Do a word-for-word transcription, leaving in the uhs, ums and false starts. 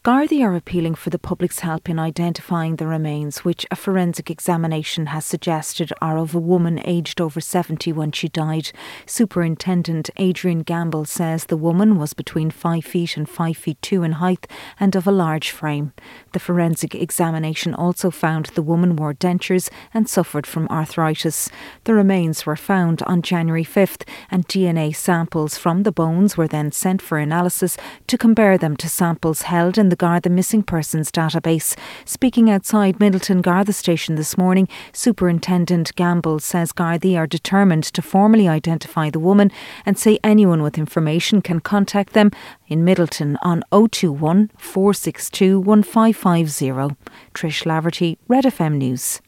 Gardaí are appealing for the public's help in identifying the remains, which a forensic examination has suggested are of a woman aged over seventy when she died. Superintendent Adrian Gamble says the woman was between five feet and five feet two in height and of a large frame. The forensic examination also found the woman wore dentures and suffered from arthritis. The remains were found on January fifth and D N A samples from the bones were then sent for analysis to compare them to samples held in the Garda Missing Persons database. Speaking outside Middleton Garda Station this morning, Superintendent Gamble says Gardaí are determined to formally identify the woman and say anyone with information can contact them in Middleton on oh two one, four six two, one five five zero. Trish Laverty, Red F M News.